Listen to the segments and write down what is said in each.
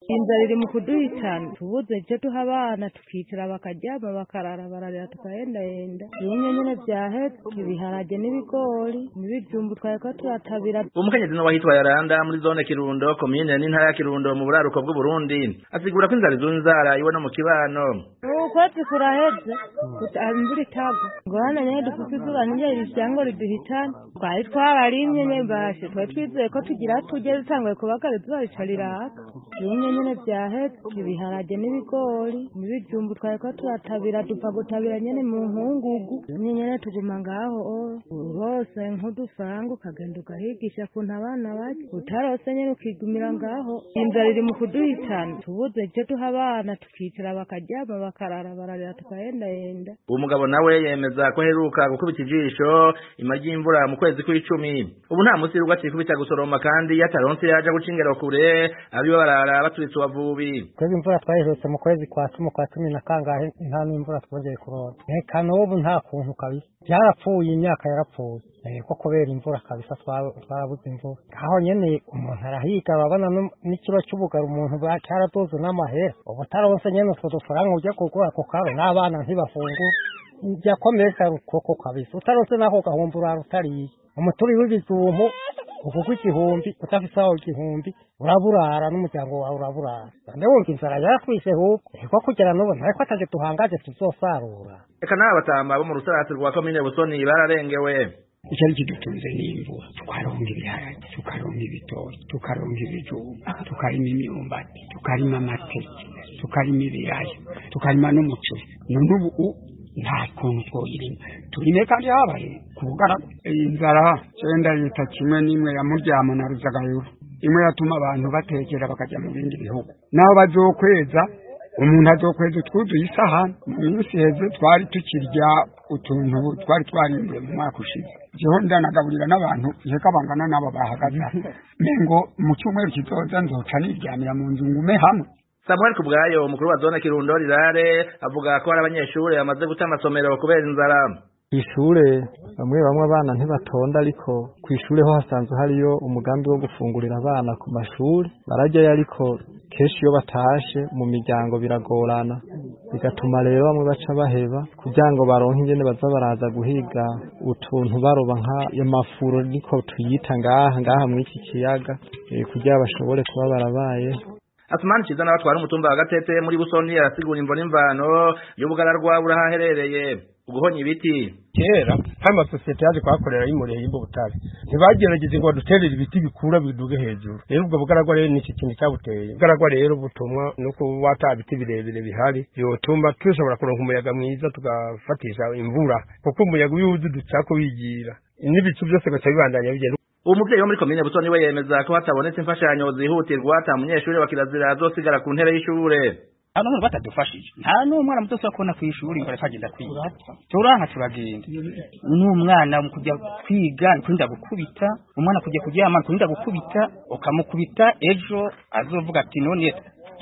inzara iri mu kuduhitana tubuze icyo duha abana tukicara bakaryama bakarara bararira tukahendahenda bimwe nyine vyahetse ibiharage n'ibigori n'ibijumbu twariko turatabira. Umukenyezi no wahitwa Yaranda muri zone Kirundo komine n'intara ya Kirundo mu buraruko bw'u Burundi asigura ko inzara izunzara iwe no mu kibano. Ukwezi kuraheze imvura itagwa ngo hano nyene dufise izuba niryo rishango riduhitana twari twararimye nyene bashe twari twizeye ko tugira tujye dutanguye kubagara izuba rica riraka bimwe nyene vyahetse ibiharage n'ibigori n'ibijumbu twariko turatabira dupfa gutabira nyene mu nkungugu bimwe nyene tuguma ngaho rwose nk'udufaranga ukagenda ugahigisha kuntu abana bake utarose nyene ukigumira ngaho inzara iri mu kuduhitana tubuze icyo duha abana tukicara bakaryama bakarara bararira tukahendahenda. Uwo mugabo nawe yemeza ko heruka gukubita ijisho imagi y'imvura mu kwezi kw'icumi ubu nta musi rugwa cikubita gusoroma kandi yataronse yaja gucingera kure abiba barara baturitse uwavubi. Kwezi imvura twayiherutse mu kwezi kwa cumi na kangahe nta n'imvura twongeye kuronka reka n'ubu nta kuntu kabisa byarapfuye imyaka yarapfuye ko kubera imvura kabisa twarabuze imvura aho nyene umuntu arahiga babona n'ikiro cy'ubugara umuntu cyaradoze n'amahera ubu taronse nyene utwo dufaranga ujya kugura ako karo n'abana ntibafungura byakomeza koko kabisa utaronse nako gahumbura rutariye umuturi w'ibizumpu ukuko igihumbi utafise aho igihumbi uraburara n'umuryango wawe uraburara ndabumva inzara yaratwishe hubwo ko kugera n'ubu ntariko ataje tuhangaje tuzosarura. Eka n'abatamba bo mu rusarasi rwa komine Busoni bararengewe. Icyari kidutunze n'imvura tukaronga ibiharage tukaronga ibitoki tukaronga ibijumba tukarima imyumbati tukarima amateke tukarima ibirayi tukarima n'umuceri none ubu nta kuntu twoyirima turime kandi habaye kubugara inzara cyenda yita kimwe n'imwe ya muryamo na ruzagayuru imwe yatuma abantu batekera bakajya mu bindi bihugu naho bazokweza umuntu azokweza utwuzuye isahani mu minsi heze twari tukirya utuntu twari twarimbuye mu mwaka ushize jeho ndanagaburira n'abantu iheka bangana n'abo bahagaze mengo mu cyumweru kizoza nzoca niryamira mu nzu ngume hamwe. Samuel Kubwayo umukuru wa zone Kirundo Rirare avuga ko hari abanyeshuri bamaze guta amasomero kubera inzara. Ishure bamwe abana ntibatonda ariko kwishure ho hasanzwe hariyo umugambi wo gufungurira abana ku mashuri barajyayo ariko keshi iyo batashe mu miryango biragorana bigatuma rero bamwe baca baheba kugira ngo baronke ingene baza baraza guhiga utuntu baroba y'amafuro niko tuyita ngaha muri iki kiyaga kugira bashobore kuba barabaye. Asmani Chiza n'abatwara umutumba wa Gatete muri Busoni arasigura imvo n'imvano y'ubugara rwa burahaherereye uguhonya ibiti. Kera hama societe yaje kwakorera y'imureye y'Imbutare ntibagerageze ngo duterere ibiti bikura biduge hejuru rero ubwo bugaragwa rero ni ikintu cyabuteye bugaragwa rero butumwa nuko wata biti birebire bihari yotumba tushobora kuronka umuyaga mwiza tugafatisha imvura kuko umuyaga uyuzi ducako bigira n'ibicu byose gacabibandanya bigenda. Umuvyeyi wo muri komine Busoni we yemeza ko hatabonetse imfashanyo zihutirwa ata munyeshuri wa kirazira azosigara ku ntera y'ishure. Hano muri batadufashije nta n'umwana muto akona ku ishuri ngo aragenda kwiga turanka turagenda n'umwana mu kujya kwiga kwinda gukubita umwana kujya kuryama kwinda gukubita ukamukubita ejo azovuga ati none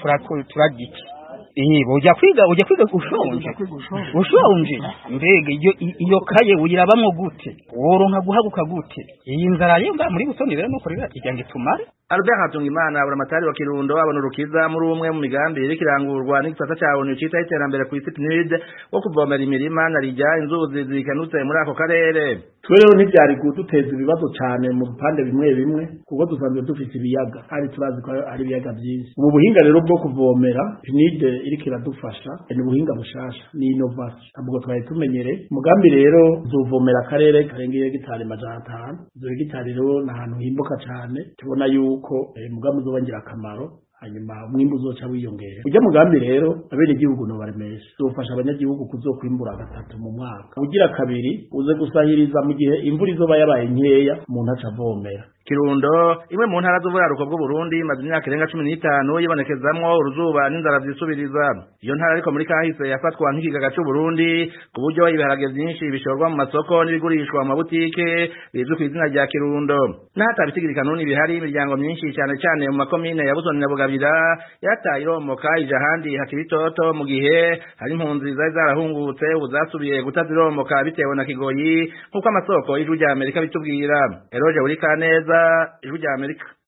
turagiki ujya kwiga ushonje mbega iyo kaye uyirabamwo gute woronka guhaguka gute iyi nzara yo muri Busoni rero nuko rira ijyange tumare. Albert Hatungimana buramatari wa Kirundo abona urukiza muri umwe mu migambi iri kirangurwa n'igisata cyawo n'icita iterambere ku isi PNUD wo kuvomera imirima na rijya inzuzi zikanutse muri ako karere. Twe rero ntibyari gututeza ibibazo cyane mu bipande bimwe bimwe kuko dusanzwe dufite ibiyaga kandi turazi ko ari ibiyaga byinshi. Ubu buhinga rero bwo kuvomera PNUD iri kiradufasha ni ubuhinga bushasha ni innovation ahubwo twari tumenyere umugambi rero zuvomera akarere karengeye gitari majana 5 zo gitari rero nahantu himbuka cyane tubona yuko umugambi uzobangira akamaro hanyuma umwimbu uzoca wiyongera. Ujya mugambi rero abene igihugu no baremesha zofasha abanyagihugu kuzokwimbura gatatu mu mwaka ugira kabiri uze gusahiriza mu gihe imvura izoba yabaye nkeya umuntu acavomera. Kirundo imwe mu ntara z'uburaruko bw'u Burundi maze imyaka irenga 15 yibonekezamwo uruzuba n'inzara zisubiriza. Iyo ntara ariko muri kahise yafatwa nk'ikigaga cy'u Burundi ku buryo ibiharage byinshi bishorwa mu masoko n'ibigurishwa mu mabutike bizwi ku izina rya Kirundo. N'ahatabitigiri kanuni bihari imiryango myinshi cyane cyane mu makomine ya Busoni na Bugabira yataye iromoka ija handi hakibitoto mu gihe hari impunzi zari zarahungutse ubuzasubiye gutaziromoka bitewe na kigoyi nk'uko amasoko y'Ijwi rya Amerika bitubwira. Eroje uri Kaneza Ijwi rya Amerika.